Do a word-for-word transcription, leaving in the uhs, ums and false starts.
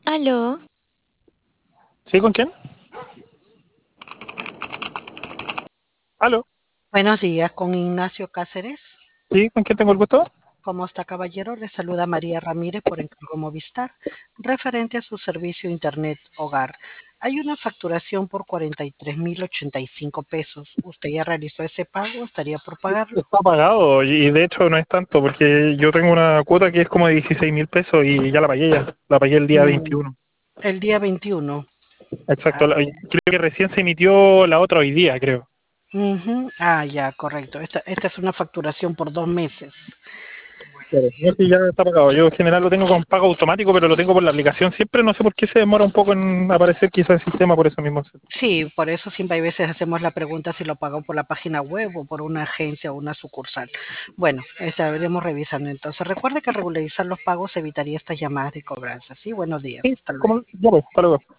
Aló, ¿Sí? ¿Con quién? ¿Aló? Buenos días, con Ignacio Cáceres. ¿Sí? ¿Con quién tengo el gusto? ¿Cómo está, caballero? Le saluda María Ramírez por encargo Movistar, referente a su servicio Internet Hogar. Hay una facturación por cuarenta y tres mil ochenta y cinco pesos. ¿Usted ya realizó ese pago? ¿Estaría por pagarlo? Está pagado y de hecho no es tanto porque yo tengo una cuota que es como de dieciséis mil pesos y ya la pagué ya. La pagué el día Mm, veintiuno. el día veintiuno. Exacto. Ah, la- Creo que recién se emitió la otra hoy día, creo. ujú. Ah, ya, correcto. Esta, esta es una facturación por dos meses. Claro. No, sí, ya está pagado. Yo en general lo tengo con pago automático, pero lo tengo por la aplicación. Siempre no sé por qué se demora un poco en aparecer quizás el sistema por eso mismo. Sí, por eso siempre hay veces hacemos la pregunta si lo pagó por la página web o por una agencia o una sucursal. Bueno, estaremos revisando entonces. Recuerde que regularizar los pagos evitaría estas llamadas de cobranza. Sí, buenos días. Sí, Hasta luego. como, ya pues, hasta luego.